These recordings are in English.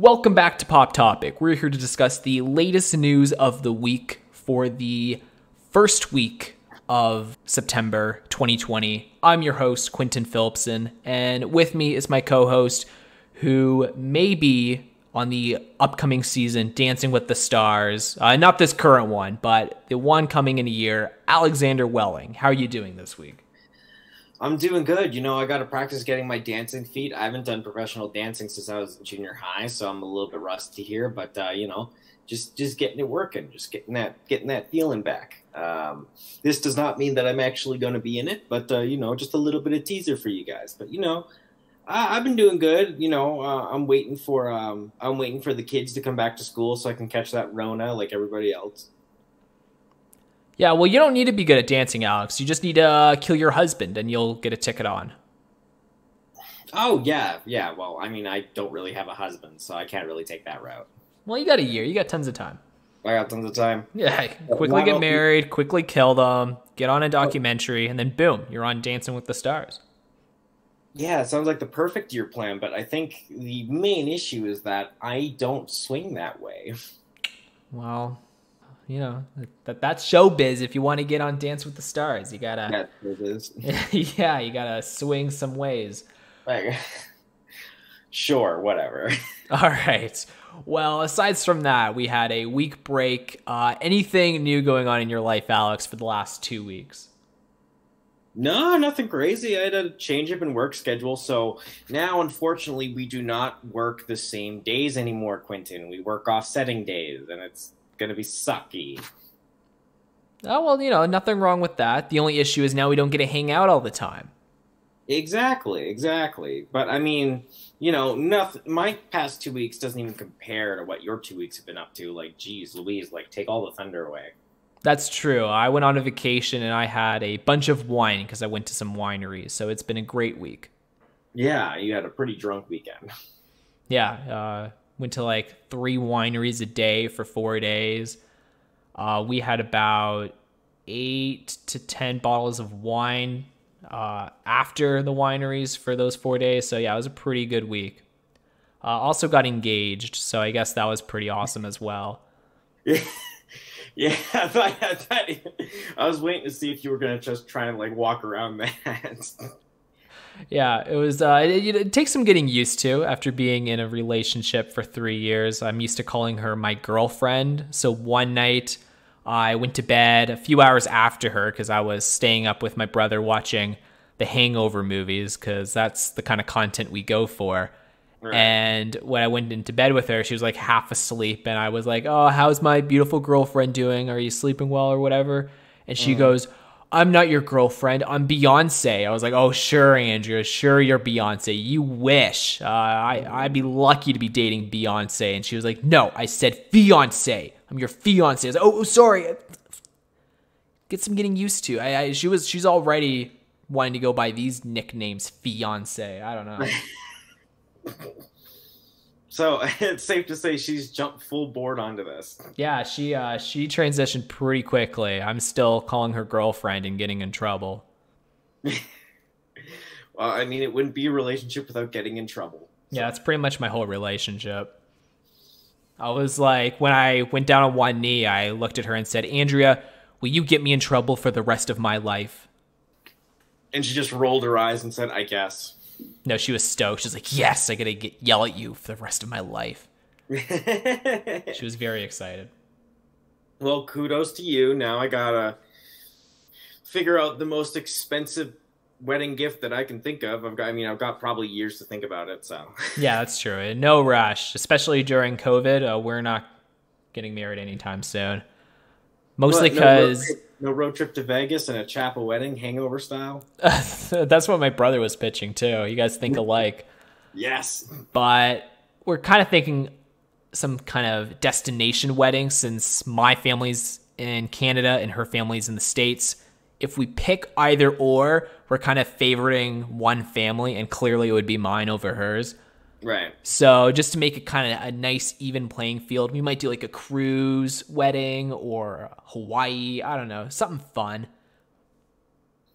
Welcome back to Pop Topic. We're here to discuss the latest news of the week for the first week of September 2020. I'm your host, Quentin Phillipson, and with me is my co-host who may be on the upcoming season Dancing with the Stars. Not this current one, but the one coming in a year, Alexander Welling. How are you doing this week? I'm doing good. I got to practice getting my dancing feet. I haven't done professional dancing since I was in junior high, so I'm a little bit rusty here. But just getting it working, just getting that feeling back. This does not mean that I'm actually going to be in it, but just a little bit of teaser for you guys. But I've been doing good. I'm waiting for the kids to come back to school so I can catch that Rona like everybody else. Yeah, well, you don't need to be good at dancing, Alex. You just need to kill your husband, and you'll get a ticket on. Oh, yeah. Well, I don't really have a husband, so I can't really take that route. Well, you got a year. You got tons of time. I got tons of time. Yeah, quickly get married, quickly kill them, get on a documentary, and then boom, you're on Dancing with the Stars. Yeah, it sounds like the perfect year plan, but I think the main issue is that I don't swing that way. Well, that's showbiz. If you want to get on Dance with the Stars, you gotta. Yeah, it is. Yeah, you gotta swing some ways. Sure, whatever. All right. Well, aside from that, we had a week break. Anything new going on in your life, Alex, for the last 2 weeks? No, nothing crazy. I had a change up in work schedule, so now, unfortunately, we do not work the same days anymore, Quentin. We work offsetting days, and it's gonna be sucky. Oh, well, nothing wrong with that. The only issue is now we don't get to hang out all the time. Exactly. But nothing. My past 2 weeks doesn't even compare to what your 2 weeks have been up to. Like, geez, Louise, take all the thunder away. That's true. I went on a vacation and I had a bunch of wine because I went to some wineries. So it's been a great week. Yeah, you had a pretty drunk weekend. Yeah, went to 3 wineries a day for 4 days. We had about 8 to 10 bottles of wine after the wineries for those 4 days. So yeah, it was a pretty good week. Also got engaged, so I guess that was pretty awesome as well. Yeah, I was waiting to see if you were going to just try and walk around that. Yeah, it was. It takes some getting used to after being in a relationship for 3 years. I'm used to calling her my girlfriend. So one night I went to bed a few hours after her because I was staying up with my brother watching the Hangover movies because that's the kind of content we go for. Right. And when I went into bed with her, she was half asleep. And I was like, oh, how's my beautiful girlfriend doing? Are you sleeping well or whatever? And she goes, I'm not your girlfriend. I'm Beyonce. I was like, oh, sure, Andrea. Sure, you're Beyonce. You wish. I'd be lucky to be dating Beyonce. And she was like, no, I said fiance. I'm your fiance. I was like, oh, sorry. Get some getting used to. She's already wanting to go by these nicknames, fiance. I don't know. So it's safe to say she's jumped full board onto this. Yeah, she transitioned pretty quickly. I'm still calling her girlfriend and getting in trouble. Well, it wouldn't be a relationship without getting in trouble. So. Yeah, that's pretty much my whole relationship. I was when I went down on one knee, I looked at her and said, Andrea, will you get me in trouble for the rest of my life? And she just rolled her eyes and said, I guess. No, she was stoked. She's like, yes, I gotta yell at you for the rest of my life. She was very excited. Well, kudos to you. Now I gotta figure out the most expensive wedding gift that I can think of. I've got probably years to think about it, so. Yeah, that's true. No rush, especially during COVID. We're not getting married anytime soon. Mostly because... No road trip to Vegas and a chapel wedding, hangover style? That's what my brother was pitching, too. You guys think alike. Yes. But we're kind of thinking some kind of destination wedding since my family's in Canada and her family's in the States. If we pick either or, we're kind of favoriting one family, and clearly it would be mine over hers. Right. So just to make it kind of a nice, even playing field, we might do a cruise wedding or Hawaii. I don't know, something fun.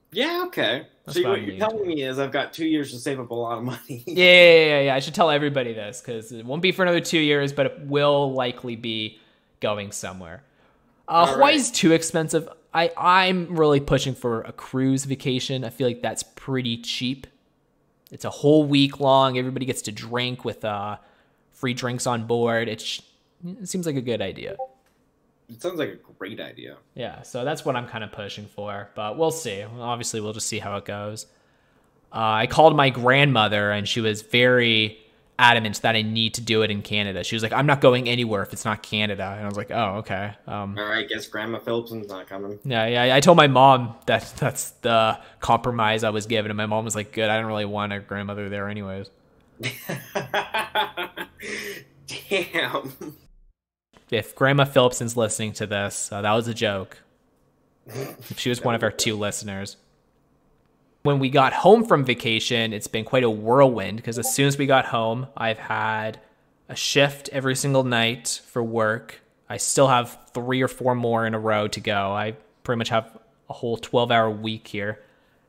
Yeah, okay. That's So what what I'm you're leaning telling toward. me is I've got 2 years to save up a lot of money. Yeah. I should tell everybody this because it won't be for another 2 years, but it will likely be going somewhere. All right. Hawaii's too expensive. I'm really pushing for a cruise vacation. I feel like that's pretty cheap. It's a whole week long. Everybody gets to drink with free drinks on board. It seems like a good idea. It sounds like a great idea. Yeah, so that's what I'm kind of pushing for, but we'll see. Obviously, we'll just see how it goes. I called my grandmother, and she was very adamant that I need to do it in Canada. She was like, I'm not going anywhere if it's not Canada. And I was like, oh, okay. All right, guess Grandma Phillipson's not coming. Yeah. I told my mom that that's the compromise I was given, and my mom was like, good. I don't really want a grandmother there anyways. Damn. If Grandma Phillipson's listening to this, that was a joke. If she was one of our 2 listeners. When we got home from vacation, it's been quite a whirlwind because as soon as we got home, I've had a shift every single night for work. I still have 3 or 4 more in a row to go. I pretty much have a whole 12-hour week here.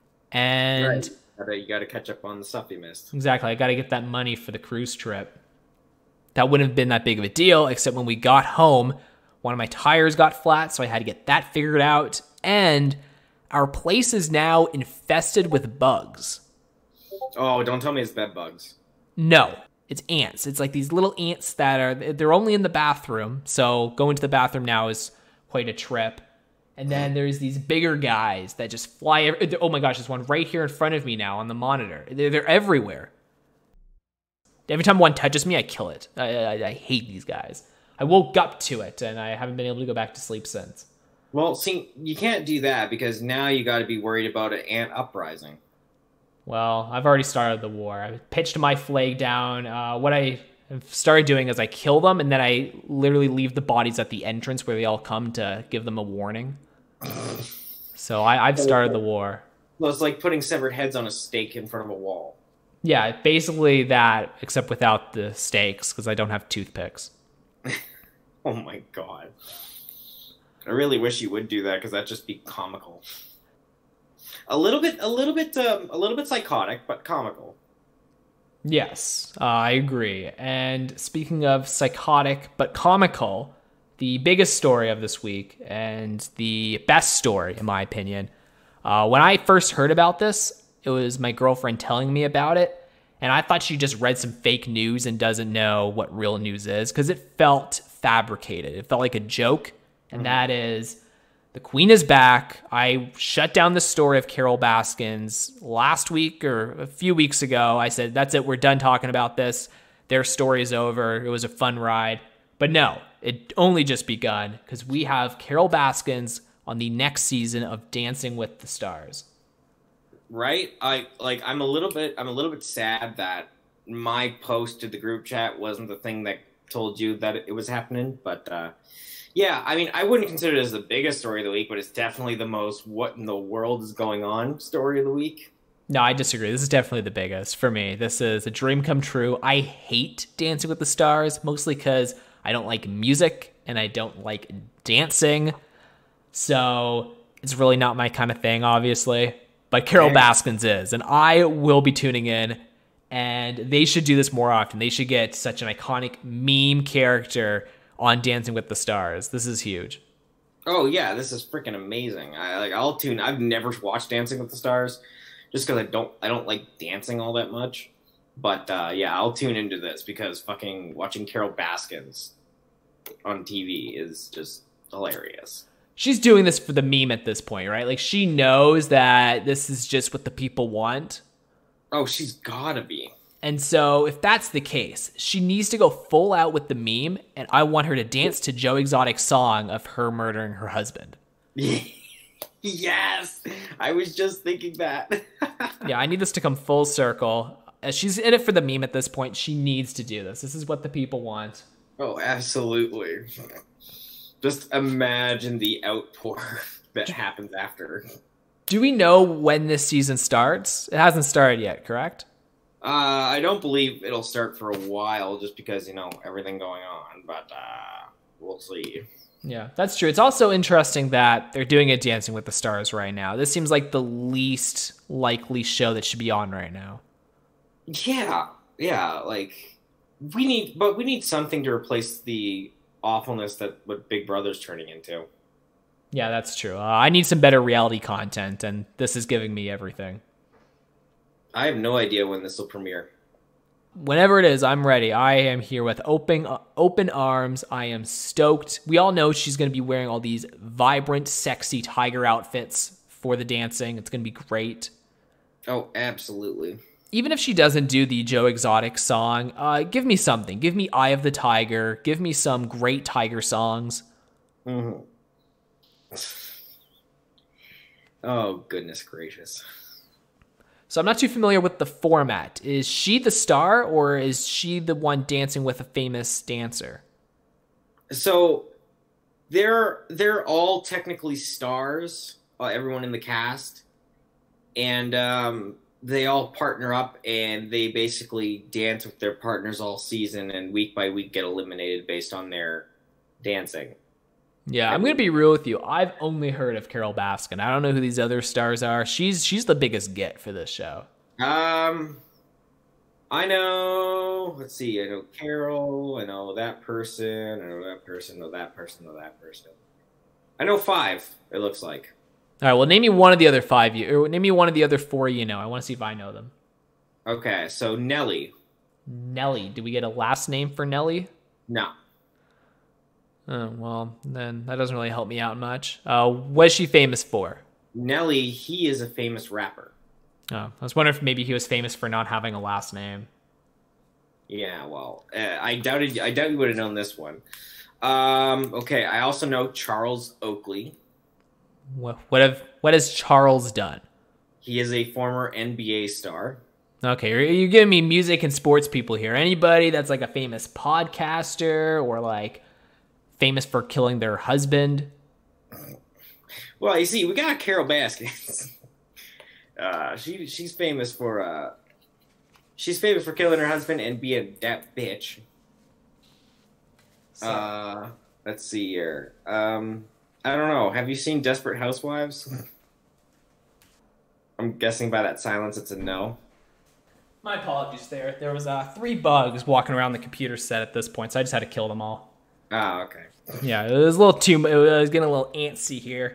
And right. You got to catch up on the stuff you missed. Exactly. I got to get that money for the cruise trip. That wouldn't have been that big of a deal, except when we got home, one of my tires got flat, so I had to get that figured out. And our place is now infested with bugs. Oh, don't tell me it's bed bugs. No, it's ants. It's like these little ants they're only in the bathroom. So going to the bathroom now is quite a trip. And then there's these bigger guys that just fly. Oh my gosh, there's one right here in front of me now on the monitor. They're everywhere. Every time one touches me, I kill it. I hate these guys. I woke up to it, and I haven't been able to go back to sleep since. Well, see, you can't do that because now you got to be worried about an ant uprising. Well, I've already started the war. I pitched my flag down. What I have started doing is I kill them, and then I literally leave the bodies at the entrance where they all come to give them a warning. So I've started the war. Well, it's like putting severed heads on a stake in front of a wall. Yeah, basically that, except without the stakes, because I don't have toothpicks. Oh my god. I really wish you would do that because that'd just be comical. A little bit psychotic, but comical. Yes, I agree. And speaking of psychotic but comical, the biggest story of this week and the best story, in my opinion, when I first heard about this, it was my girlfriend telling me about it, and I thought she just read some fake news and doesn't know what real news is because it felt fabricated. It felt like a joke, and that is the Queen is back. I shut down the story of Carol Baskins last week or a few weeks ago. I said, that's it. We're done talking about this. Their story is over. It was a fun ride. But no, it only just begun because we have Carol Baskins on the next season of Dancing with the Stars. Right? I'm a little bit sad that my post to the group chat wasn't the thing that told you that it was happening, but yeah, I mean, I wouldn't consider it as the biggest story of the week, but it's definitely the most what in the world is going on story of the week. No, I disagree. This is definitely the biggest for me. This is a dream come true. I hate Dancing with the Stars, mostly because I don't like music and I don't like dancing. So it's really not my kind of thing, obviously. But Carol Baskins is, and I will be tuning in, and they should do this more often. They should get such an iconic meme character on Dancing with the Stars. This is huge. Oh yeah, this is freaking amazing. I'll tune. I've never watched Dancing with the Stars, just because I don't like dancing all that much. But yeah, I'll tune into this because fucking watching Carol Baskins on TV is just hilarious. She's doing this for the meme at this point, right? Like, she knows that this is just what the people want. Oh, she's gotta be. And so if that's the case, she needs to go full out with the meme, and I want her to dance to Joe Exotic's song of her murdering her husband. Yes! I was just thinking that. Yeah, I need this to come full circle. As she's in it for the meme at this point, she needs to do this. This is what the people want. Oh, absolutely. Just imagine the outpour that happens after. Do we know when this season starts? It hasn't started yet, correct? I don't believe it'll start for a while just because, everything going on, but we'll see. Yeah, that's true. It's also interesting that they're doing a Dancing with the Stars right now. This seems like the least likely show that should be on right now. Yeah, yeah. Like we need something to replace the awfulness that what Big Brother's turning into. Yeah, that's true. I need some better reality content, and this is giving me everything. I have no idea when this will premiere. Whenever it is, I'm ready. I am here with open arms. I am stoked. We all know she's going to be wearing all these vibrant, sexy tiger outfits for the dancing. It's going to be great. Oh, absolutely. Even if she doesn't do the Joe Exotic song, give me something. Give me Eye of the Tiger. Give me some great tiger songs. Mm-hmm. Oh, goodness gracious. So I'm not too familiar with the format. Is she the star, or is she the one dancing with a famous dancer? So they're all technically stars, everyone in the cast, and they all partner up and they basically dance with their partners all season, and week by week get eliminated based on their dancing. Yeah, I'm gonna be real with you. I've only heard of Carol Baskin. I don't know who these other stars are. She's the biggest get for this show. I know. Let's see. I know Carol. I know that person. I know that person. I know that person. I know that person. I know five. It looks like. All right. Well, name me one of the other five. Or name me one of the other four. You know. I want to see if I know them. Okay. So Nelly. Nelly. Do we get a last name for Nelly? No. Oh, well, then that doesn't really help me out much. What is she famous for? Nelly. He is a famous rapper. Oh, I was wondering if maybe he was famous for not having a last name. Yeah. Well, I doubt you would have known this one. Okay. I also know Charles Oakley. What has Charles done? He is a former NBA star. Okay, you're giving me music and sports people here. Anybody that's like a famous podcaster or like famous for killing their husband? Well, you see, we got Carol Baskins. She's famous for killing her husband and being that bitch. Let's see here. I don't know. Have you seen Desperate Housewives? I'm guessing by that silence it's a no. My apologies there. There was 3 bugs walking around the computer set at this point, so I just had to kill them all. Oh, okay. Yeah, it was a little too. It was getting a little antsy here.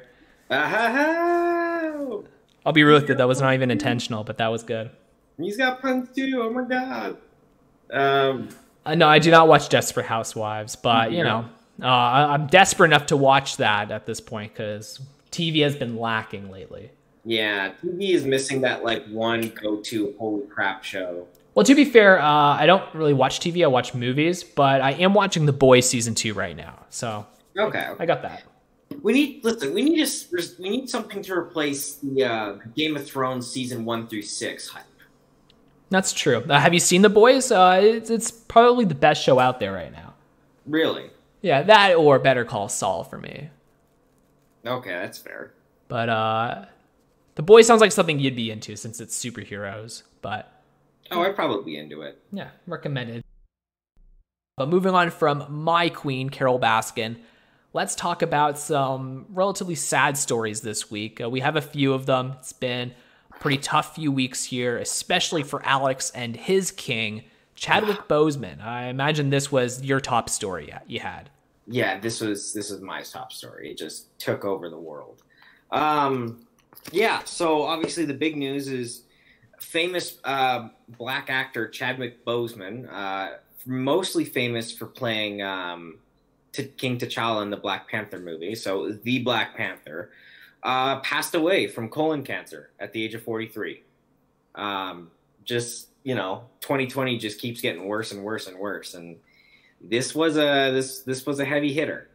I'll be real with you, that was not even intentional, but that was good. He's got puns too. Oh my god. No, I do not watch Desperate Housewives, but you know, I'm desperate enough to watch that at this point because TV has been lacking lately. Yeah, TV is missing that like one go-to holy crap show. Well, to be fair, I don't really watch TV. I watch movies, but I am watching The Boys season 2 right now. So okay, I got that. We need something to replace the Game of Thrones season 1 through 6 hype. That's true. Have you seen The Boys? It's probably the best show out there right now. Really? Yeah, that or Better Call Saul for me. Okay, that's fair. But The Boys sounds like something you'd be into since it's superheroes. But I'd probably be into it. Yeah, recommended. But moving on from my queen, Carol Baskin, let's talk about some relatively sad stories this week. We have a few of them. It's been a pretty tough few weeks here, especially for Alex and his king, Chadwick Boseman. I imagine this was your top story you had. Yeah, this was my top story. It just took over the world. Yeah, so obviously the big news is famous black actor Chadwick Boseman, mostly famous for playing King T'Challa in the Black Panther movie, so the Black Panther, passed away from colon cancer at the age of 43. Just, 2020 just keeps getting worse and worse and worse, and this was a heavy hitter.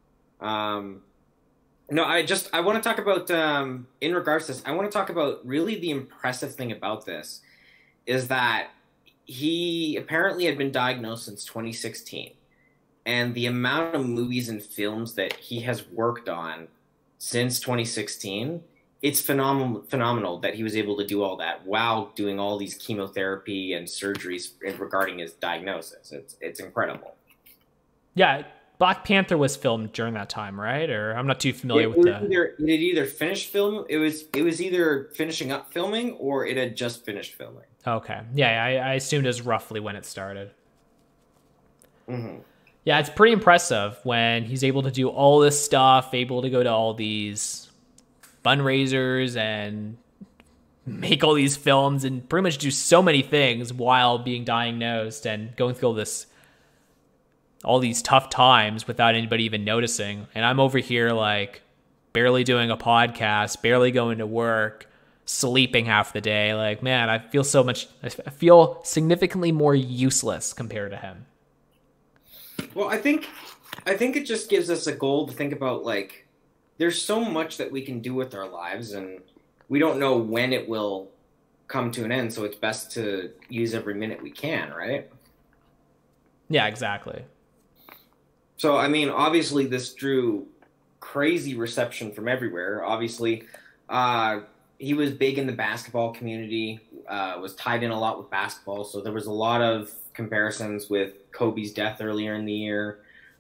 No, I want to talk about, in regards to this, I want to talk about really the impressive thing about this is that he apparently had been diagnosed since 2016. And the amount of movies and films that he has worked on since 2016, it's phenomenal that he was able to do all that while doing all these chemotherapy and surgeries regarding his diagnosis. It's incredible. Yeah, Black Panther was filmed during that time, right? Or I'm not too familiar It with was the. it had either finished film. It was either finishing up filming or it had just finished filming. Okay, yeah, I assumed it was roughly when it started. Hmm. Yeah, it's pretty impressive when he's able to do all this stuff, able to go to all these fundraisers and make all these films and pretty much do so many things while being diagnosed and going through all these tough times without anybody even noticing. And I'm over here like barely doing a podcast, barely going to work, sleeping half the day. Like, man, I feel significantly more useless compared to him. Well, I think it just gives us a goal to think about. Like, there's so much that we can do with our lives, and we don't know when it will come to an end. So it's best to use every minute we can, right? Yeah, exactly. So, I mean, obviously, this drew crazy reception from everywhere. Obviously, he was big in the basketball community, was tied in a lot with basketball. So there was a lot of comparisons with Kobe's death earlier in the year.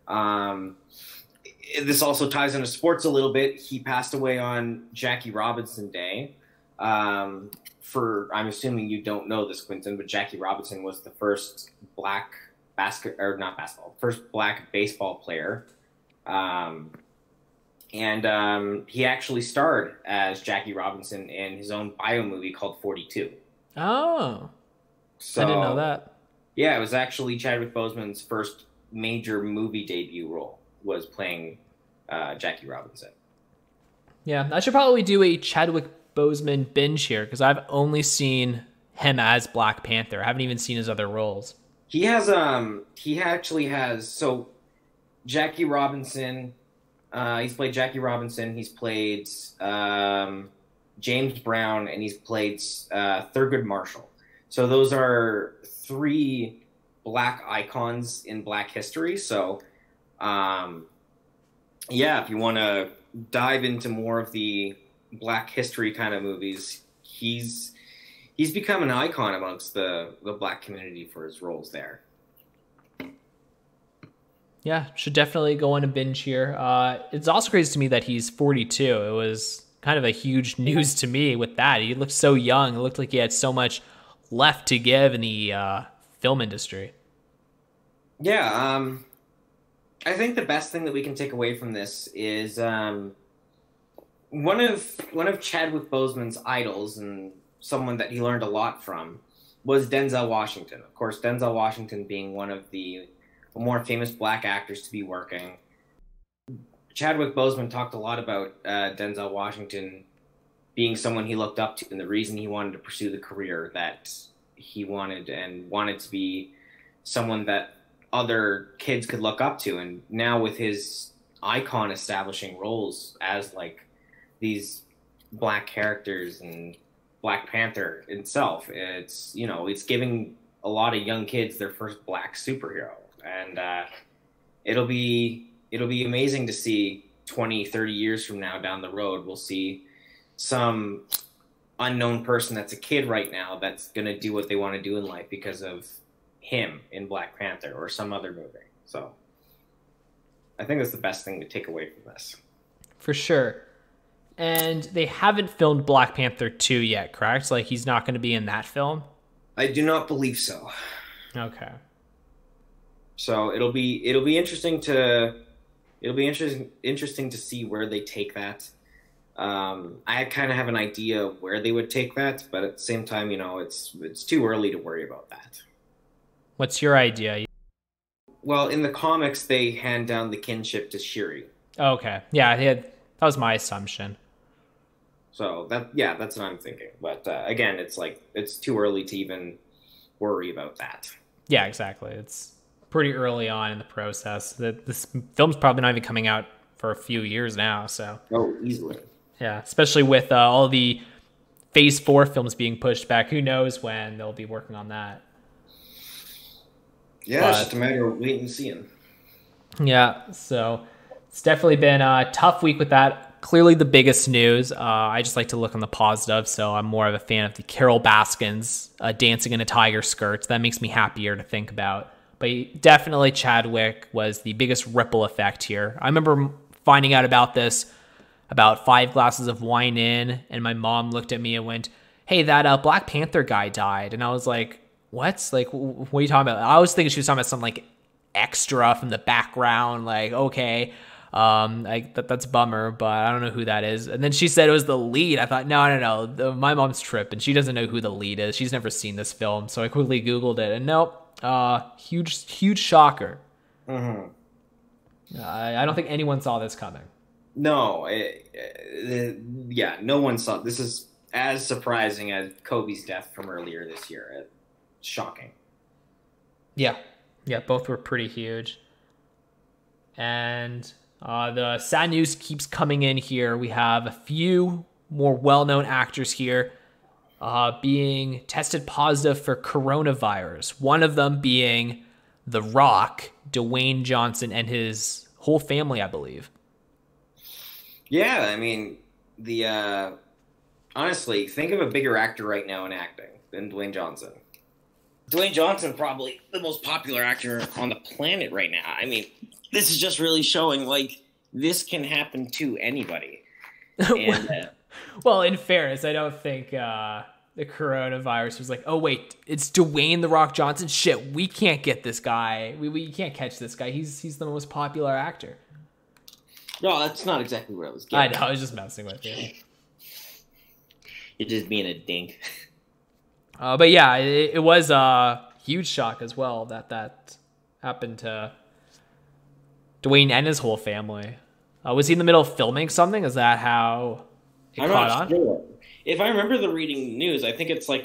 This also ties into sports a little bit. He passed away on Jackie Robinson Day. I'm assuming you don't know this, Quinton, but Jackie Robinson was the first black first black baseball player. And he actually starred as Jackie Robinson in his own bio movie called 42. Oh, So, I didn't know that. Yeah, it was actually Chadwick Boseman's first major movie debut role was playing Jackie Robinson. Yeah, I should probably do a Chadwick Boseman binge here because I've only seen him as Black Panther. I haven't even seen his other roles. He actually has, so Jackie Robinson, he's played Jackie Robinson, he's played James Brown, and he's played Thurgood Marshall. So those are three black icons in black history. So, yeah, if you want to dive into more of the black history kind of movies, he's become an icon amongst the black community for his roles there. Yeah, should definitely go on a binge here. It's also crazy to me that he's 42. It was kind of a huge news to me with that. He looked so young. It looked like he had so much left to give in the film industry. Yeah, I think the best thing that we can take away from this is one of Chadwick Boseman's idols and someone that he learned a lot from was Denzel Washington. Of course, Denzel Washington being one of the more famous black actors to be working. Chadwick Boseman talked a lot about Denzel Washington being someone he looked up to and the reason he wanted to pursue the career that he wanted and wanted to be someone that other kids could look up to. And now with his icon establishing roles as like these black characters and Black Panther itself, it's giving a lot of young kids their first black superhero. And it'll be amazing to see 20, 30 years from now down the road, we'll see some unknown person that's a kid right now that's going to do what they want to do in life because of him in Black Panther or some other movie. So I think that's the best thing to take away from this. For sure. And they haven't filmed Black Panther 2 yet, correct? Like he's not going to be in that film? I do not believe so. Okay. So it'll be interesting to see where they take that. I kind of have an idea of where they would take that, but at the same time, it's too early to worry about that. What's your idea? Well, in the comics, they hand down the kinship to Shuri. Okay. Yeah, that was my assumption. So that's what I'm thinking. But again, it's too early to even worry about that. Yeah, exactly. It's pretty early on in the process. This film's probably not even coming out for a few years now. So easily. Yeah, especially with all the Phase 4 films being pushed back. Who knows when they'll be working on that? Yeah, it's just a matter of waiting and seeing. Yeah, so it's definitely been a tough week with that. Clearly the biggest news. I just like to look on the positive, so I'm more of a fan of the Carol Baskins dancing in a tiger skirt. That makes me happier to think about. But definitely Chadwick was the biggest ripple effect here. I remember finding out about this about 5 glasses of wine in, and my mom looked at me and went, hey, that Black Panther guy died. And I was like, what? Like, what are you talking about? I was thinking she was talking about some like extra from the background. Like, okay, that's a bummer, but I don't know who that is. And then she said it was the lead. I thought, no. My mom's tripping. She doesn't know who the lead is. She's never seen this film. So I quickly Googled it, and nope. Huge shocker. I don't think anyone saw this coming. No, no one saw. This is as surprising as Kobe's death from earlier this year. Shocking. Yeah, both were pretty huge. And the sad news keeps coming in here. We have a few more well-known actors here being tested positive for coronavirus. One of them being The Rock, Dwayne Johnson, and his whole family, I believe. Yeah, I mean, honestly, think of a bigger actor right now in acting than Dwayne Johnson. Dwayne Johnson, probably the most popular actor on the planet right now. I mean, this is just really showing, like, this can happen to anybody. And, well, in fairness, I don't think the coronavirus was like, oh, wait, it's Dwayne The Rock Johnson? Shit, we can't get this guy. We can't catch this guy. He's the most popular actor. No, that's not exactly what I was getting. I know, I was just messing with you. You're just being a dink. But yeah, it was a huge shock as well that happened to Dwayne and his whole family. Was he in the middle of filming something? Is that how it caught on? Sure. If I remember the reading news, I think it's like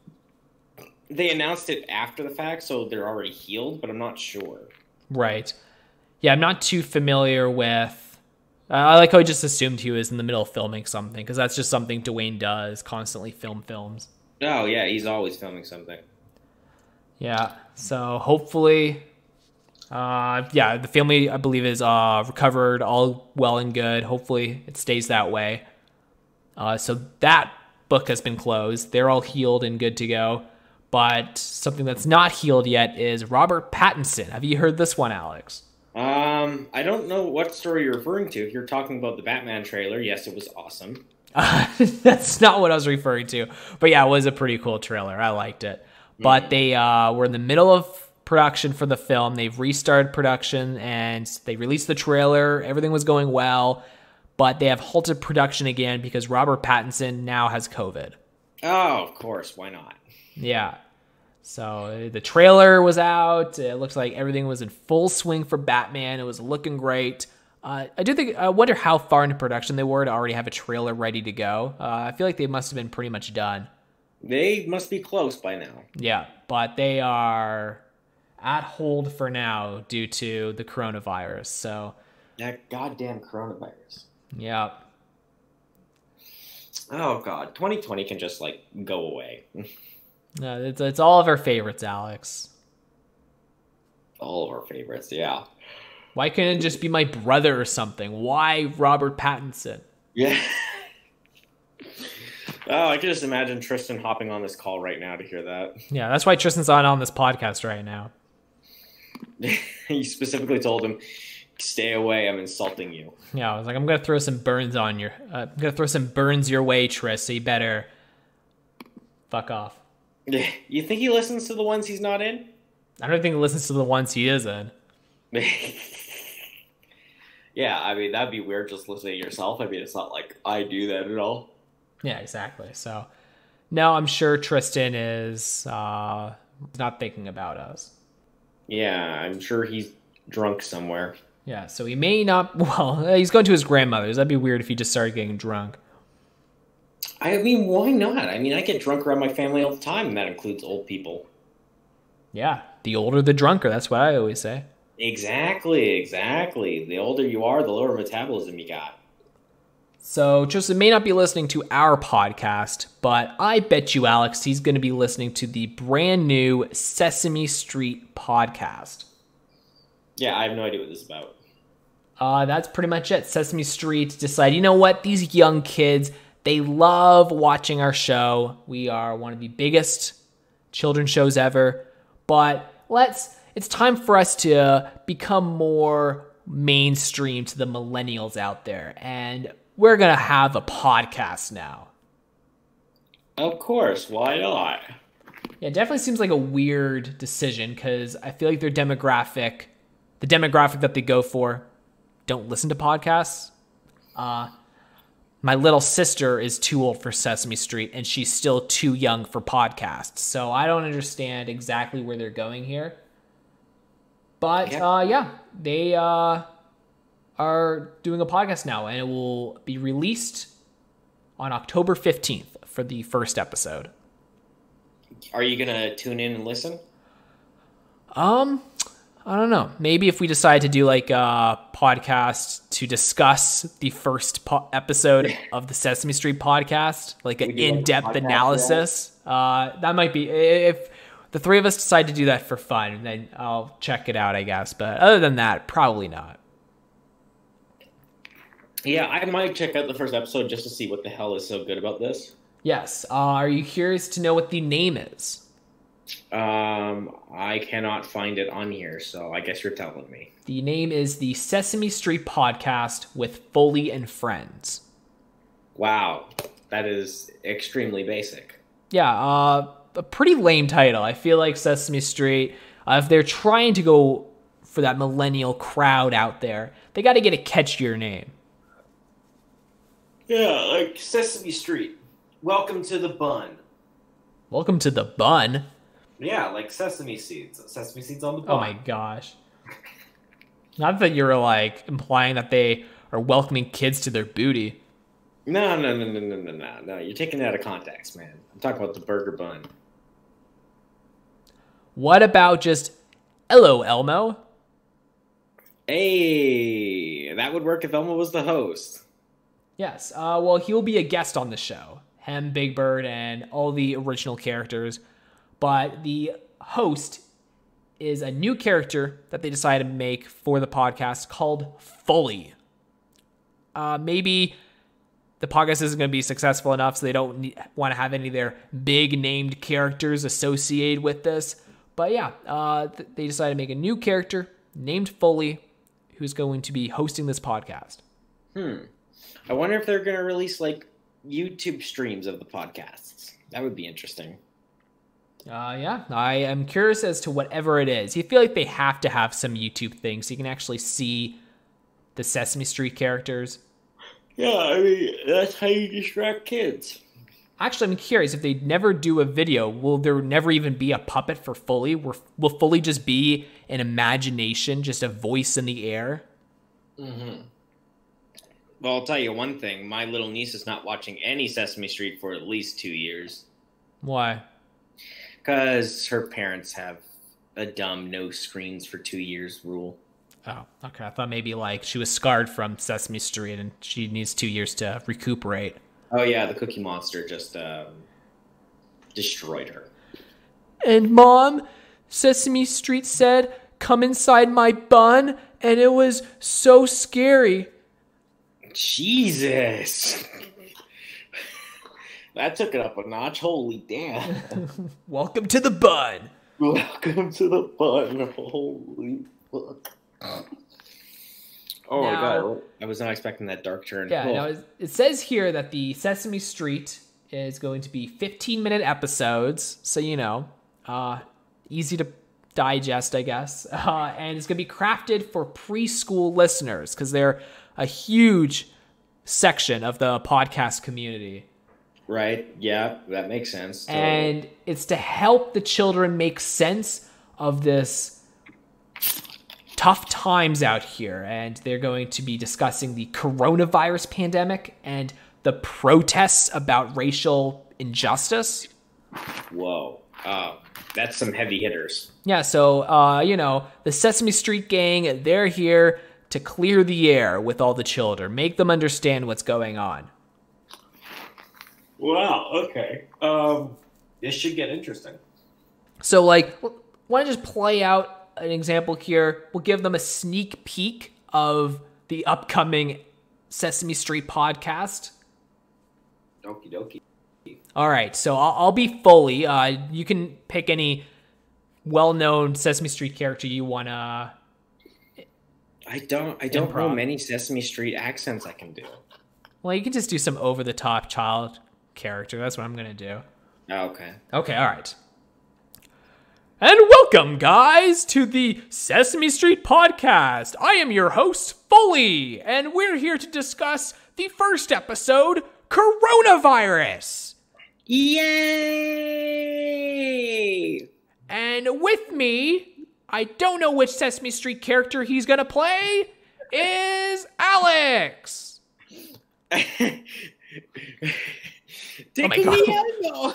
they announced it after the fact, so they're already healed, but I'm not sure. Right. Yeah, I'm not too familiar with... I like how I just assumed he was in the middle of filming something, because that's just something Dwayne does, constantly film films. Oh, yeah, he's always filming something. Yeah, so hopefully... the family, I believe, is recovered, all well and good. Hopefully it stays that way. So that book has been closed. They're all healed and good to go. But something that's not healed yet is Robert Pattinson. Have you heard this one, Alex? I don't know what story you're referring to. If you're talking about the Batman trailer, yes, it was awesome. That's not what I was referring to. But yeah, it was a pretty cool trailer. I liked it. But they were in the middle of production for the film. They've restarted production, and they released the trailer. Everything was going well. But they have halted production again because Robert Pattinson now has COVID. Oh, of course. Why not? Yeah. So the trailer was out. It looked like everything was in full swing for Batman. It was looking great. I wonder how far into production they were to already have a trailer ready to go. I feel like they must have been pretty much done. They must be close by now. Yeah, but they are at hold for now due to the coronavirus. So that goddamn coronavirus. Yeah. Oh, God. 2020 can just, like, go away. No, it's all of our favorites, Alex. All of our favorites, yeah. Why couldn't it just be my brother or something? Why Robert Pattinson? Yeah. Oh, I can just imagine Tristan hopping on this call right now to hear that. Yeah, that's why Tristan's on this podcast right now. You specifically told him, stay away, I'm insulting you. Yeah, I was like, I'm going to throw some burns on your... I'm going to throw some burns your way, Tris, so you better fuck off. You think he listens to the ones he's not in? I don't think he listens to the ones he is in. Yeah, I mean, that'd be weird just listening to yourself. I mean, it's not like I do that at all. Yeah, exactly. So, no, I'm sure Tristan is not thinking about us. Yeah, I'm sure he's drunk somewhere. Yeah, so he may not... Well, he's going to his grandmother's. That'd be weird if he just started getting drunk. I mean, why not? I mean, I get drunk around my family all the time, and that includes old people. Yeah, the older the drunker. That's what I always say. Exactly. The older you are, the lower metabolism you got. So Tristan may not be listening to our podcast, but I bet you, Alex, he's going to be listening to the brand new Sesame Street podcast. Yeah, I have no idea what this is about. That's pretty much it. Sesame Street decided, you know what? These young kids, they love watching our show. We are one of the biggest children's shows ever. But it's time for us to become more mainstream to the millennials out there. And we're going to have a podcast now. Of course. Why not? Yeah, it definitely seems like a weird decision because I feel like the demographic that they go for, don't listen to podcasts. My little sister is too old for Sesame Street, and she's still too young for podcasts. So I don't understand exactly where they're going here. But they are doing a podcast now, and it will be released on October 15th for the first episode. Are you going to tune in and listen? I don't know. Maybe if we decide to do like a podcast to discuss the first episode of the Sesame Street podcast, like an in-depth analysis, that might be, if the three of us decide to do that for fun, then I'll check it out, I guess. But other than that, probably not. Yeah, I might check out the first episode just to see what the hell is so good about this. Yes. Are you curious to know what the name is? I cannot find it on here, so I guess you're telling me. The name is the Sesame Street Podcast with Foley and Friends. Wow, that is extremely basic. Yeah, a pretty lame title. I feel like Sesame Street, if they're trying to go for that millennial crowd out there, they got to get a catchier name. Yeah, like Sesame Street. Welcome to the bun. Welcome to the bun? Yeah, like sesame seeds. Sesame seeds on the bun. Oh my gosh. Not that you're like implying that they are welcoming kids to their booty. No. You're taking it out of context, man. I'm talking about the burger bun. What about just hello, Elmo? Hey, that would work if Elmo was the host. Yes. Well, he'll be a guest on the show. Him, Big Bird, and all the original characters. But the host is a new character that they decided to make for the podcast called Foley. Maybe the podcast isn't going to be successful enough, so they don't want to have any of their big named characters associated with this. But yeah, they decided to make a new character named Foley who's going to be hosting this podcast. I wonder if they're going to release like YouTube streams of the podcasts. That would be interesting. Yeah, I am curious as to whatever it is. You feel like they have to have some YouTube things so you can actually see the Sesame Street characters. Yeah, I mean, that's how you distract kids. Actually, I'm curious, if they never do a video, will there never even be a puppet for Foley? Will Foley just be an imagination, just a voice in the air? Mm-hmm. Well, I'll tell you one thing. My little niece is not watching any Sesame Street for at least 2 years. Why? Because her parents have a dumb no screens for 2 years rule. Oh, okay. I thought maybe like she was scarred from Sesame Street and she needs 2 years to recuperate. Oh yeah, the Cookie Monster just destroyed her. And Mom, Sesame Street said, "Come inside my bun," and it was so scary. Jesus. That took it up a notch. Holy damn. Welcome to the bun. Welcome to the bun. Holy fuck. Oh my god. I was not expecting that dark turn. Yeah, now it says here that the Sesame Street is going to be 15-minute episodes. So, easy to digest, I guess. And it's going to be crafted for preschool listeners because they're a huge section of the podcast community. Right. Yeah, that makes sense. Totally. And it's to help the children make sense of this tough times out here. And they're going to be discussing the coronavirus pandemic and the protests about racial injustice. Whoa. That's some heavy hitters. Yeah. So, the Sesame Street gang, they're here to clear the air with all the children, make them understand what's going on. Wow, okay. This should get interesting. So, want to just play out an example here? We'll give them a sneak peek of the upcoming Sesame Street podcast. Okie dokie. All right, so I'll be Foley. You can pick any well-known Sesame Street character you want to... I don't know many Sesame Street accents I can do. Well, you can just do some over-the-top child character. That's what I'm going to do. Okay. Okay, all right. And welcome, guys, to the Sesame Street Podcast. I am your host, Foley, and we're here to discuss the first episode, Coronavirus. Yay! And with me, I don't know which Sesame Street character he's going to play, is Alex. Tickle me, Elmo.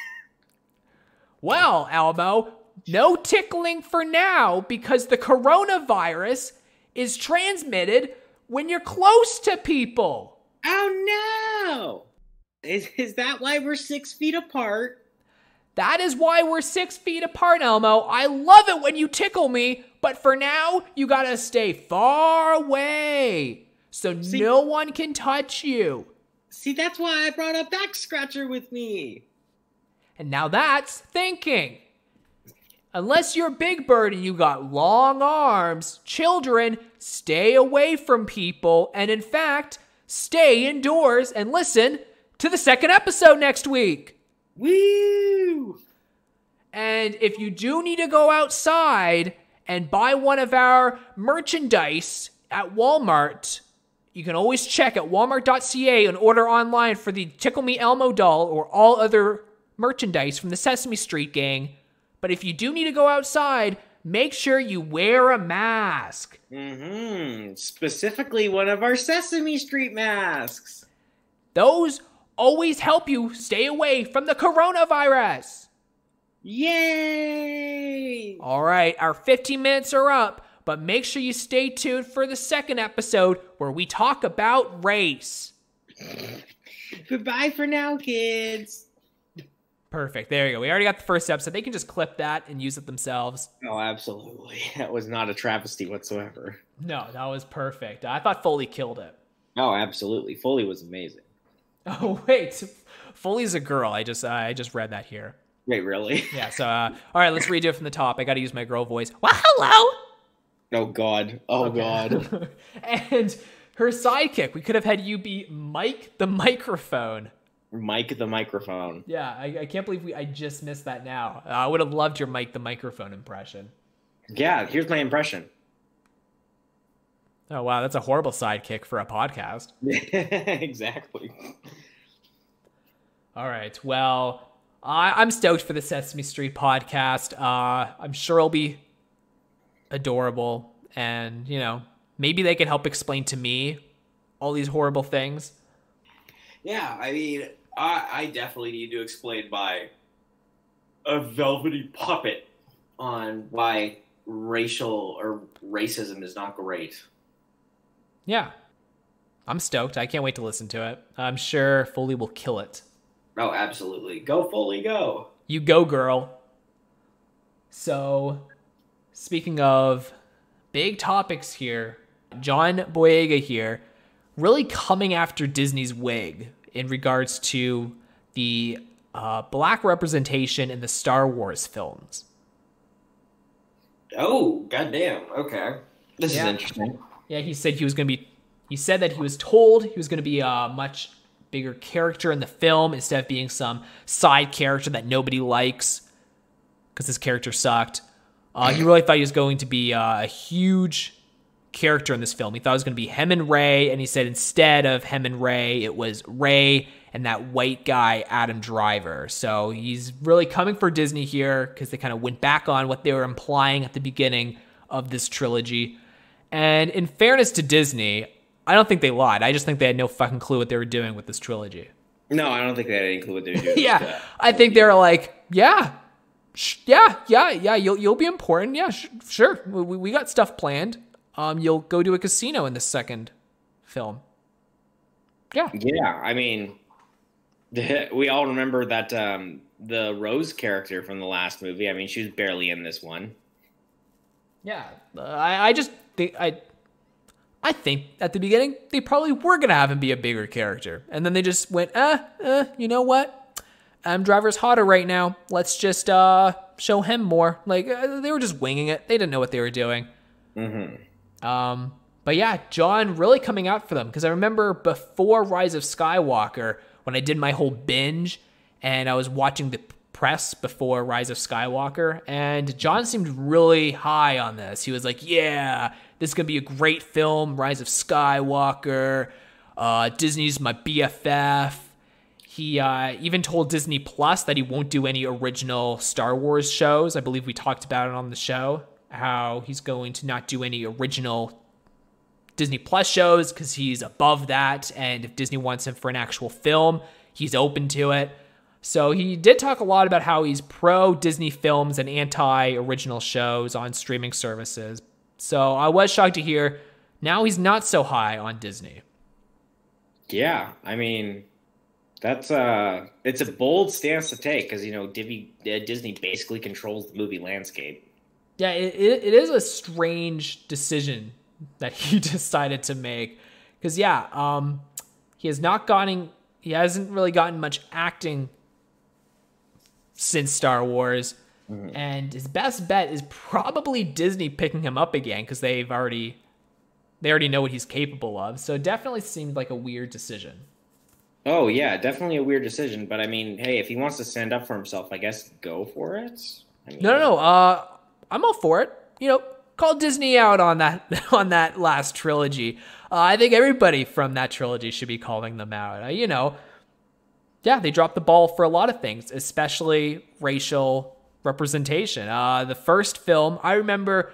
Well, Elmo, no tickling for now because the coronavirus is transmitted when you're close to people. Oh, no. Is that why we're 6 feet apart? That is why we're 6 feet apart, Elmo. I love it when you tickle me, but for now, you gotta stay far away so no one can touch you. See, that's why I brought a back scratcher with me. And now that's thinking. Unless you're Big Bird and you got long arms, children, stay away from people and, in fact, stay indoors and listen to the second episode next week. Woo! And if you do need to go outside and buy one of our merchandise at Walmart, you can always check at walmart.ca and order online for the Tickle Me Elmo doll or all other merchandise from the Sesame Street gang. But if you do need to go outside, make sure you wear a mask. Specifically one of our Sesame Street masks. Those always help you stay away from the coronavirus. Yay! All right, our 15 minutes are up, but make sure you stay tuned for the second episode where we talk about race. Goodbye for now, kids. Perfect. There you go. We already got the first episode. They can just clip that and use it themselves. Oh, absolutely. That was not a travesty whatsoever. No, that was perfect. I thought Foley killed it. Oh, absolutely. Foley was amazing. Oh, wait. Foley's a girl. I just read that here. Wait, really? Yeah, so, all right, let's redo it from the top. I got to use my girl voice. Well, hello. Oh, God. Oh, okay. God. And her sidekick, we could have had you be Mike the Microphone. Mike the Microphone. Yeah, I can't believe I just missed that now. I would have loved your Mike the Microphone impression. Yeah, here's my impression. Oh, wow, that's a horrible sidekick for a podcast. Exactly. All right, well, I'm stoked for the Sesame Street podcast. I'm sure it'll be adorable, and, you know, maybe they can help explain to me all these horrible things. Yeah, I mean, I definitely need to explain by a velvety puppet on why racial or racism is not great. Yeah, I'm stoked. I can't wait to listen to it. I'm sure Foley will kill it. Oh, absolutely. Go, Foley, go. You go, girl. So, speaking of big topics here, John Boyega here, really coming after Disney's wig in regards to the black representation in the Star Wars films. Oh, goddamn. Okay. This is interesting. Yeah, he said he said that he was told he was going to be a much bigger character in the film instead of being some side character that nobody likes because his character sucked. He really thought he was going to be a huge character in this film. He thought it was going to be him and Rey, and he said instead of him and Rey, it was Rey and that white guy, Adam Driver. So he's really coming for Disney here because they kind of went back on what they were implying at the beginning of this trilogy. And in fairness to Disney, I don't think they lied. I just think they had no fucking clue what they were doing with this trilogy. No, I don't think they had any clue what they were doing. Yeah, I think they were like, yeah, you'll be important. Yeah, sure. We got stuff planned. You'll go to a casino in the second film. Yeah. Yeah, I mean, we all remember that the Rose character from the last movie. I mean, she was barely in this one. Yeah, I just think I think at the beginning they probably were gonna have him be a bigger character, and then they just went, you know what? Adam Driver's hotter right now. Let's just show him more. Like, they were just winging it. They didn't know what they were doing. But yeah, John really coming out for them, because I remember before Rise of Skywalker, when I did my whole binge and I was watching the press before Rise of Skywalker, and John seemed really high on this. He was like, yeah, this is going to be a great film, Rise of Skywalker. Disney's my BFF. He even told Disney Plus that he won't do any original Star Wars shows. I believe we talked about it on the show, how he's going to not do any original Disney Plus shows because he's above that, and if Disney wants him for an actual film, he's open to it. So he did talk a lot about how he's pro Disney films and anti original shows on streaming services. So I was shocked to hear now he's not so high on Disney. Yeah, I mean, it's a bold stance to take, because Disney basically controls the movie landscape. Yeah, it is a strange decision that he decided to make, because he hasn't really gotten much acting since Star Wars, and his best bet is probably Disney picking him up again, because they already know what he's capable of. So it definitely seemed like a weird decision. Oh yeah, definitely a weird decision, but I mean, hey, if he wants to stand up for himself, I guess go for it. No, I'm all for it. Call Disney out on that last trilogy. I think everybody from that trilogy should be calling them out. They dropped the ball for a lot of things, especially racial representation. The first film, I remember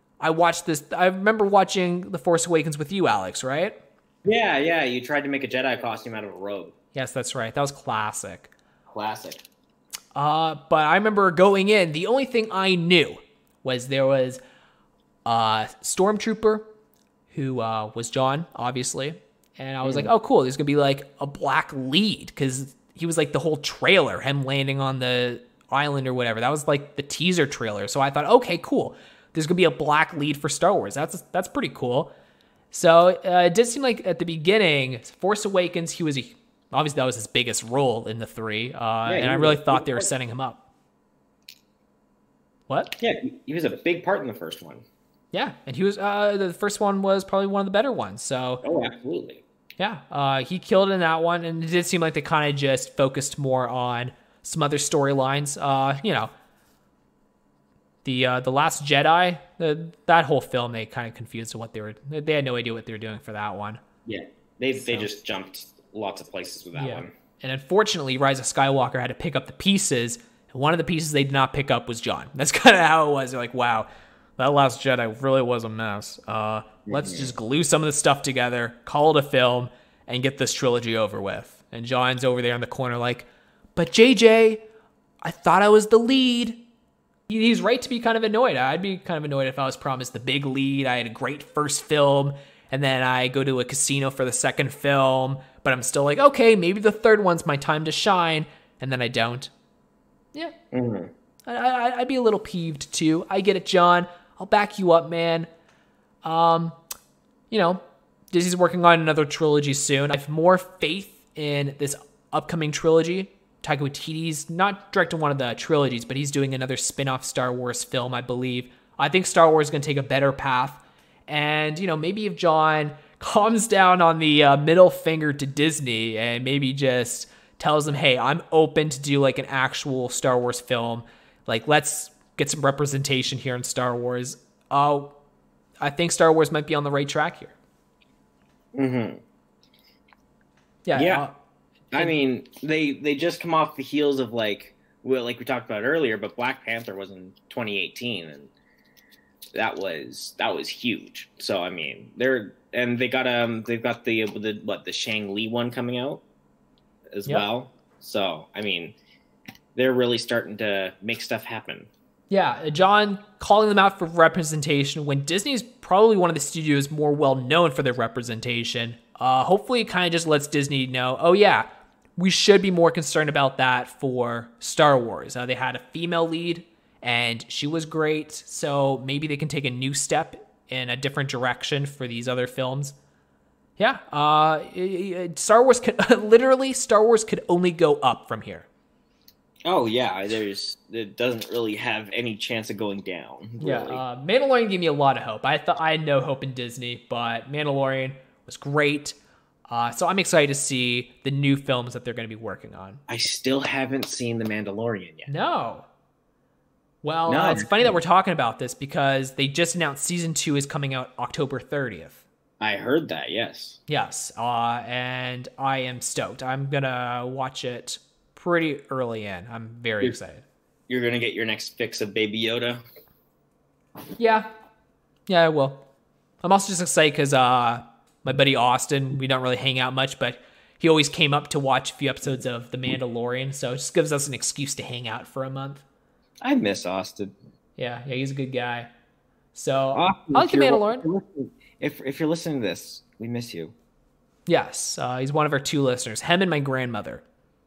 watching The Force Awakens with you, Alex, right? Yeah, you tried to make a Jedi costume out of a robe. Yes, that's right. That was classic. Classic. But I remember going in, the only thing I knew was there was Stormtrooper, who was John, obviously. And I was like, oh, cool, there's going to be like a black lead, because he was like the whole trailer, him landing on the island or whatever. That was like the teaser trailer. So I thought, okay, cool, there's going to be a black lead for Star Wars. That's pretty cool. So it did seem like at the beginning, Force Awakens, obviously that was his biggest role in the three. And I really thought they were setting him up. What? Yeah, he was a big part in the first one. Yeah, and he was the first one was probably one of the better ones. So oh, absolutely. Yeah, he killed in that one, and it did seem like they kind of just focused more on some other storylines. The Last Jedi, that whole film, they kind of confused what they had no idea what they were doing for that one. Yeah, they just jumped lots of places with that one. And unfortunately, Rise of Skywalker had to pick up the pieces. And one of the pieces they did not pick up was John. That's kind of how it was. They're like, wow, that Last Jedi really was a mess. Let's just glue some of the stuff together, call it a film, and get this trilogy over with. And John's over there in the corner like, but JJ, I thought I was the lead. He's right to be kind of annoyed. I'd be kind of annoyed if I was promised the big lead. I had a great first film, and then I go to a casino for the second film, but I'm still like, okay, maybe the third one's my time to shine, and then I don't. Yeah. I'd be a little peeved too. I get it, John. I'll back you up, man. Disney's working on another trilogy soon. I have more faith in this upcoming trilogy. Taika Waititi's not directing one of the trilogies, but he's doing another spin-off Star Wars film, I believe. I think Star Wars is going to take a better path. And, maybe if John calms down on the middle finger to Disney and maybe just tells them, hey, I'm open to do like an actual Star Wars film. Like, let's get some representation here in Star Wars. I think Star Wars might be on the right track here. Yeah. I mean, they just come off the heels of like we talked about earlier, but Black Panther was in 2018, and that was huge. So I mean, they've got the Shang-Li one coming out as well. So I mean, they're really starting to make stuff happen. Yeah, John calling them out for representation when Disney's probably one of the studios more well known for their representation. Hopefully it kind of just lets Disney know, oh yeah, we should be more concerned about that for Star Wars. They had a female lead, and she was great, so maybe they can take a new step in a different direction for these other films. Yeah, Star Wars could only go up from here. Oh yeah, it doesn't really have any chance of going down. Really. Yeah, Mandalorian gave me a lot of hope. I thought I had no hope in Disney, but Mandalorian was great. So I'm excited to see the new films that they're going to be working on. I still haven't seen The Mandalorian yet. No. Well, it's funny that we're talking about this because they just announced season 2 is coming out October 30th. I heard that, yes. Yes, and I am stoked. I'm going to watch it pretty early in. I'm very excited. You're going to get your next fix of Baby Yoda? Yeah, I will. I'm also just excited because my buddy Austin, we don't really hang out much, but he always came up to watch a few episodes of The Mandalorian, so it just gives us an excuse to hang out for a month. I miss Austin. Yeah, he's a good guy. So Austin, I like The Mandalorian. If you're listening to this, we miss you. Yes, he's one of our 2 listeners, him and my grandmother.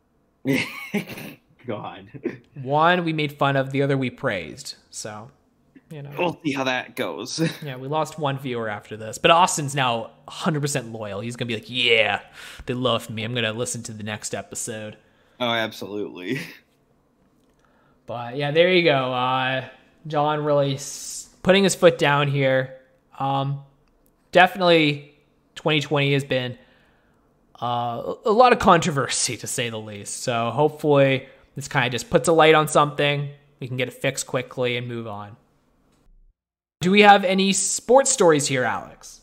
God. One we made fun of, the other we praised. So, we'll see how that goes. Yeah, we lost one viewer after this, but Austin's now 100% loyal. He's gonna be like, "Yeah, they loved me. I'm gonna listen to the next episode." Oh, absolutely. But yeah, there you go. John really putting his foot down here. Definitely, 2020 has been a lot of controversy, to say the least. So hopefully this kind of just puts a light on something. We can get it fixed quickly and move on. Do we have any sports stories here, Alex?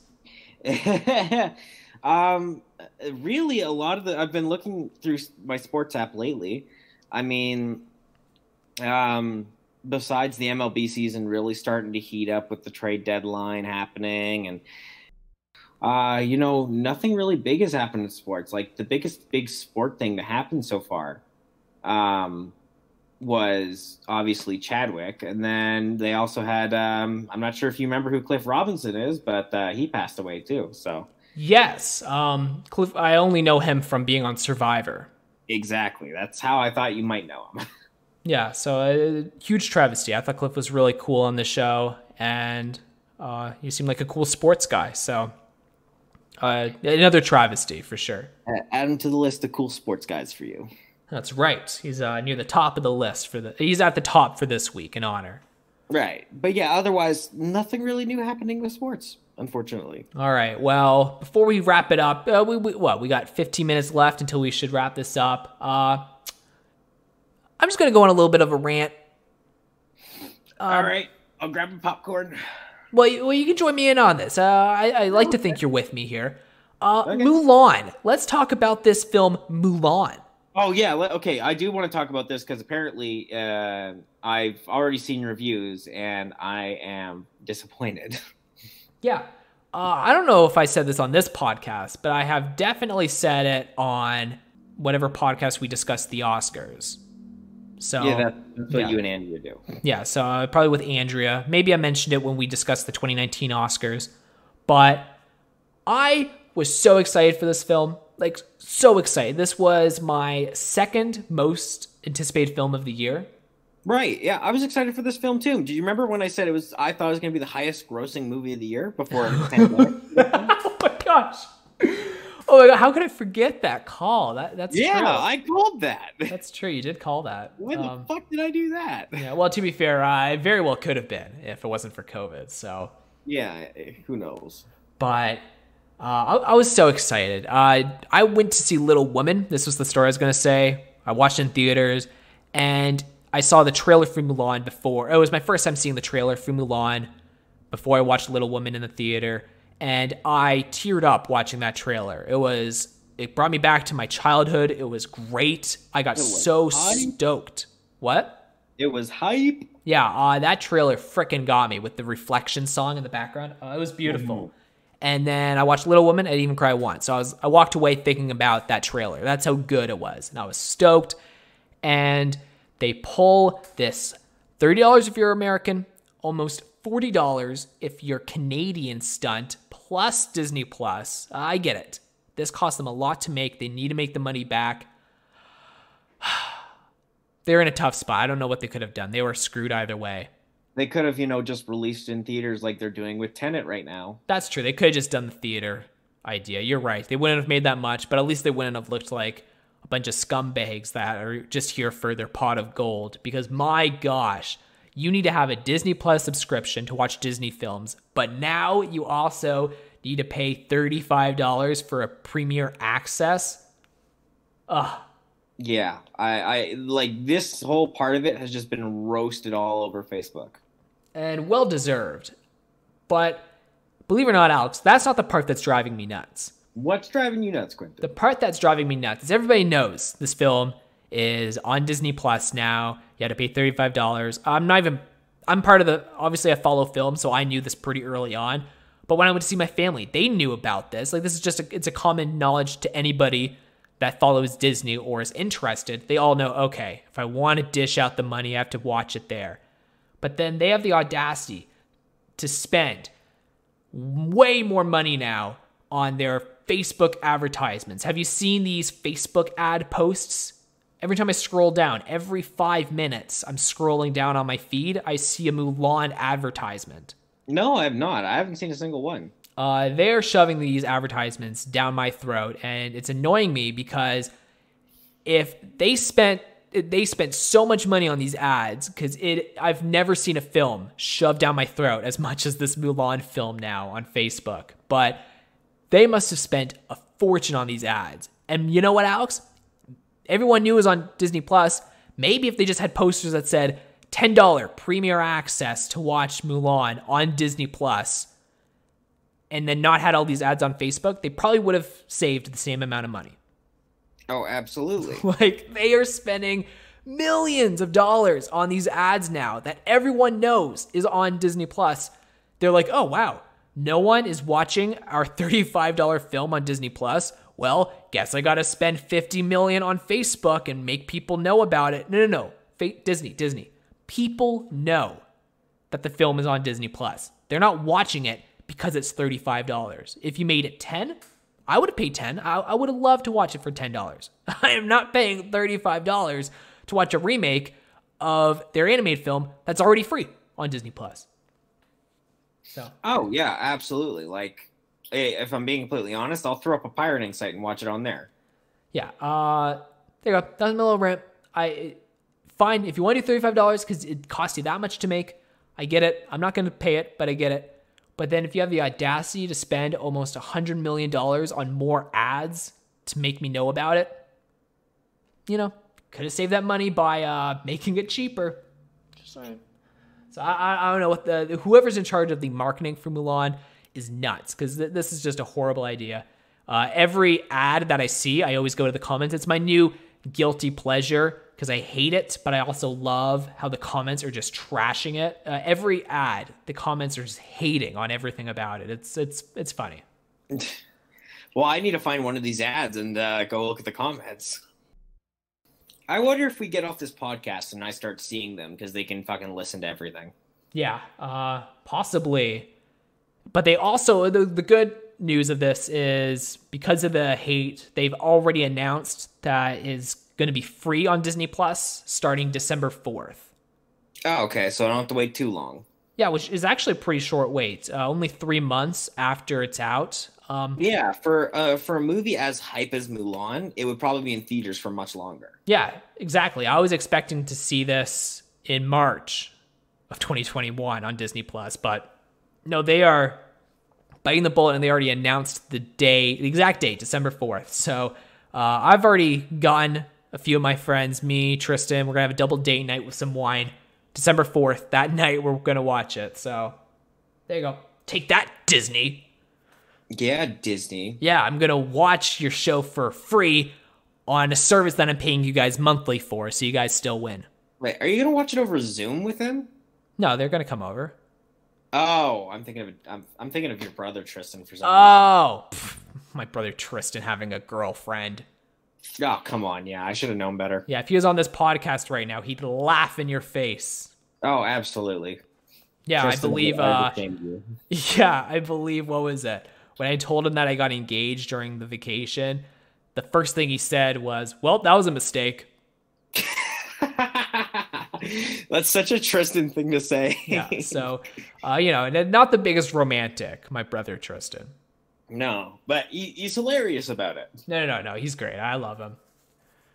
Really, a lot of I've been looking through my sports app lately. I mean, besides the MLB season really starting to heat up with the trade deadline happening, and nothing really big has happened in sports. Like the biggest big sport thing that happened so far was obviously Chadwick, and then they also had I'm not sure if you remember who Cliff Robinson is, but he passed away too. So yes, Cliff. I only know him from being on Survivor. Exactly, that's how I thought you might know him. Yeah, so a huge travesty. I thought Cliff was really cool on the show, and he seemed like a cool sports guy. So another travesty for sure. Add him to the list of cool sports guys for you. That's right. He's near the top of the list he's at the top for this week in honor. Right. But yeah, otherwise nothing really new happening with sports, unfortunately. All right. Well, before we wrap it up, we got 15 minutes left until we should wrap this up. I'm just going to go on a little bit of a rant. All right. I'll grab a popcorn. Well, you can join me in on this. I like to think you're with me here. Okay. Mulan. Let's talk about this film, Mulan. Oh, yeah. Okay, I do want to talk about this because apparently I've already seen reviews and I am disappointed. Yeah. I don't know if I said this on this podcast, but I have definitely said it on whatever podcast we discussed the Oscars. So yeah, that's what you and Andrea do. Yeah, so probably with Andrea. Maybe I mentioned it when we discussed the 2019 Oscars. But I was so excited for this film. Like, so excited. This was my second most anticipated film of the year. Right, yeah. I was excited for this film, too. Do you remember when I said I thought it was going to be the highest grossing movie of the year before the pandemic? Oh, my gosh. Oh my God, how could I forget that call? That's true. Yeah, I called that. That's true. You did call that. When the fuck did I do that? Yeah, well, to be fair, I very well could have been if it wasn't for COVID. So yeah, who knows? But I was so excited. I went to see Little Women. This was the story I was going to say. I watched it in theaters, and I saw the trailer for Mulan before. It was my first time seeing the trailer for Mulan before I watched Little Women in the theater. And I teared up watching that trailer. It brought me back to my childhood. It was great. I got so stoked. What? It was hype. Yeah, that trailer frickin' got me with the Reflection song in the background. It was beautiful. Mm-hmm. And then I watched Little Woman. I didn't even cry once. So I walked away thinking about that trailer. That's how good it was. And I was stoked. And they pull this $30 if you're American, almost $40 if you're Canadian stunt, plus Disney Plus. I get it. This cost them a lot to make. They need to make the money back. They're in a tough spot. I don't know what they could have done. They were screwed either way. They could have, just released in theaters like they're doing with Tenet right now. That's true. They could have just done the theater idea. You're right. They wouldn't have made that much, but at least they wouldn't have looked like a bunch of scumbags that are just here for their pot of gold. Because my gosh, you need to have a Disney Plus subscription to watch Disney films, but now you also need to pay $35 for a premiere access. Ugh. Yeah, I like this whole part of it has just been roasted all over Facebook. And well deserved. But believe it or not, Alex, that's not the part that's driving me nuts. What's driving you nuts, Quentin? The part that's driving me nuts is everybody knows this film is on Disney Plus now. You had to pay $35. I'm part of obviously I follow film, so I knew this pretty early on. But when I went to see my family, they knew about this. Like, this is just it's a common knowledge to anybody that follows Disney or is interested. They all know, okay, if I want to dish out the money, I have to watch it there. But then they have the audacity to spend way more money now on their Facebook advertisements. Have you seen these Facebook ad posts? Every time I scroll down, every 5 minutes, I'm scrolling down on my feed, I see a Mulan advertisement. No, I have not. I haven't seen a single one. They're shoving these advertisements down my throat, and it's annoying me because if they spent so much money on these ads, because I've never seen a film shoved down my throat as much as this Mulan film now on Facebook. But they must have spent a fortune on these ads. And you know what, Alex? Everyone knew it was on Disney Plus. Maybe if they just had posters that said $10 premiere access to watch Mulan on Disney Plus, and then not had all these ads on Facebook, they probably would have saved the same amount of money. Oh, absolutely. Like, they are spending millions of dollars on these ads now that everyone knows is on Disney Plus. They're like, oh, wow, no one is watching our $35 film on Disney Plus. Well, guess I got to spend $50 million on Facebook and make people know about it. No. Disney. People know that the film is on Disney Plus. They're not watching it because it's $35. If you made it $10, I would have paid $10. I would have loved to watch it for $10. I am not paying $35 to watch a remake of their animated film that's already free on Disney Plus. So. Oh yeah, absolutely. Like, if I'm being completely honest, I'll throw up a pirating site and watch it on there. Yeah. There you go. That was my little rant. Fine if you want to do $35 because it costs you that much to make. I get it. I'm not going to pay it, but I get it. But then if you have the audacity to spend almost $100 million on more ads to make me know about it, could have saved that money by making it cheaper. Just saying. So I don't know what whoever's in charge of the marketing for Mulan is nuts, because this is just a horrible idea. Every ad that I see, I always go to the comments. It's my new guilty pleasure because I hate it, but I also love how the comments are just trashing it. Every ad, the comments are just hating on everything about it. It's funny. Well, I need to find one of these ads and go look at the comments. I wonder if we get off this podcast and I start seeing them because they can fucking listen to everything. Yeah, possibly. But they also, the good news of this is because of the hate, they've already announced that is going to be free on Disney Plus starting December 4th. Oh, okay. So I don't have to wait too long. Yeah, which is actually a pretty short wait. Only 3 months after it's out. Yeah, for a movie as hype as Mulan, it would probably be in theaters for much longer. Yeah, exactly. I was expecting to see this in March of 2021 on Disney Plus, but no, they are biting the bullet and they already announced the exact date, December 4th. So I've already gotten a few of my friends, me, Tristan, we're going to have a double date night with some wine. December 4th, that night we're going to watch it. So there you go. Take that, Disney. Yeah, Disney. Yeah, I'm going to watch your show for free on a service that I'm paying you guys monthly for, so you guys still win. Wait, are you going to watch it over Zoom with him? No, they're going to come over. Oh, I'm thinking of your brother Tristan for some reason. My brother Tristan having a girlfriend. Oh, come on. Yeah, I should have known better. Yeah, if he was on this podcast right now, he'd laugh in your face. Oh, absolutely. Yeah, Tristan, I believe I believe, what was it? When I told him that I got engaged during the vacation, the first thing he said was, well, that was a mistake. That's such a Tristan thing to say. Yeah, so, not the biggest romantic, my brother Tristan. No, but he's hilarious about it. No, he's great. I love him.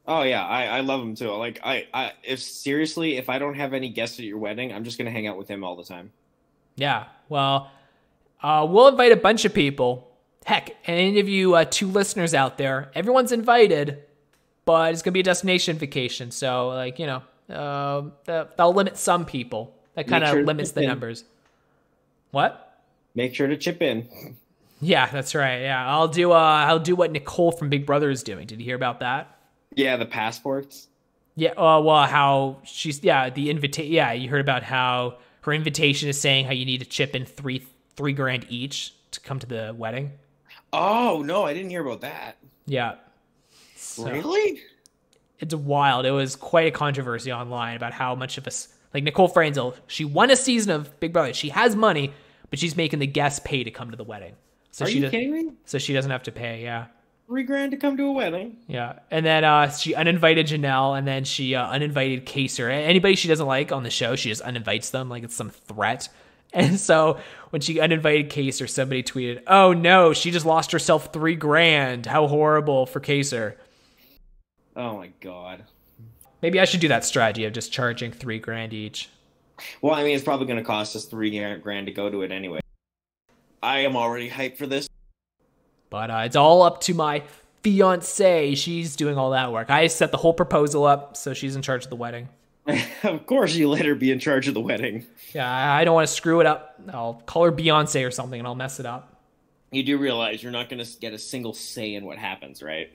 Oh yeah, I love him too. Like if I don't have any guests at your wedding, I'm just gonna hang out with him all the time. Yeah. Well, we'll invite a bunch of people. Heck, and any of you two listeners out there, everyone's invited, but it's gonna be a destination vacation. So like, that'll limit some people. That kind of limits the numbers. What? Make sure to chip in. Yeah, that's right. Yeah, I'll do what Nicole from Big Brother is doing. Did you hear about that? Yeah, the passports. Yeah. Well, how she's the invitation. Yeah, you heard about how her invitation is saying how you need to chip in three grand each to come to the wedding. Oh no, I didn't hear about that. Yeah. So, really? It's wild. It was quite a controversy online about how much of us like Nicole Franzel. She won a season of Big Brother. She has money, but she's making the guests pay to come to the wedding. So Are you kidding me? So she doesn't have to pay. Yeah. $3,000 to come to a wedding. Yeah. And then she uninvited Janelle, and then she uninvited Kaser. Anybody she doesn't like on the show, she just uninvites them like it's some threat. And so when she uninvited Kaser, somebody tweeted, "Oh no, she just lost herself $3,000. How horrible for Kaser." Oh my god. Maybe I should do that strategy of just charging $3,000 each. Well, I mean, it's probably going to cost us $3,000 to go to it anyway. I am already hyped for this. But it's all up to my fiance. She's doing all that work. I set the whole proposal up, so she's in charge of the wedding. Of course you let her be in charge of the wedding. Yeah, I don't want to screw it up. I'll call her Beyonce or something, and I'll mess it up. You do realize you're not going to get a single say in what happens, right?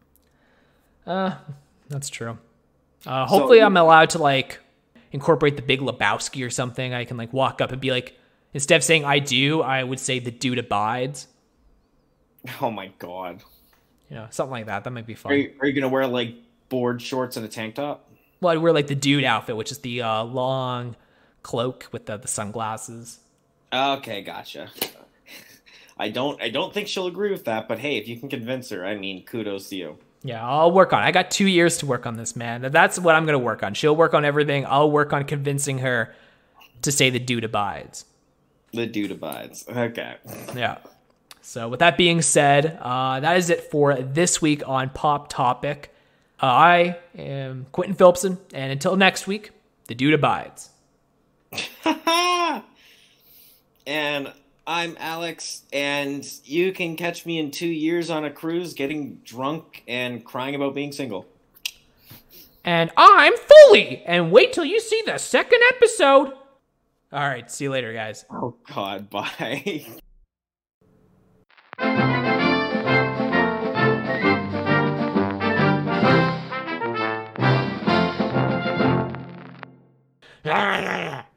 That's true. Hopefully I'm allowed to, like, incorporate the Big Lebowski or something. I can, like, walk up and be like, instead of saying I do, I would say the dude abides. Oh my god. Something like that. That might be fun. Are you going to wear, like, board shorts and a tank top? Well, I'd wear, like, the dude outfit, which is the long cloak with the sunglasses. Okay, gotcha. I don't think she'll agree with that, but hey, if you can convince her, I mean, kudos to you. Yeah, I'll work on it. I got 2 years to work on this, man. That's what I'm going to work on. She'll work on everything. I'll work on convincing her to say the dude abides. The dude abides. Okay. Yeah. So with that being said, that is it for this week on Pop Topic. I am Quentin Phillipson, and until next week, the dude abides. And I'm Alex, and you can catch me in 2 years on a cruise getting drunk and crying about being single. And I'm Foley, and wait till you see the second episode. All right, see you later, guys. Oh, God, bye. Yeah.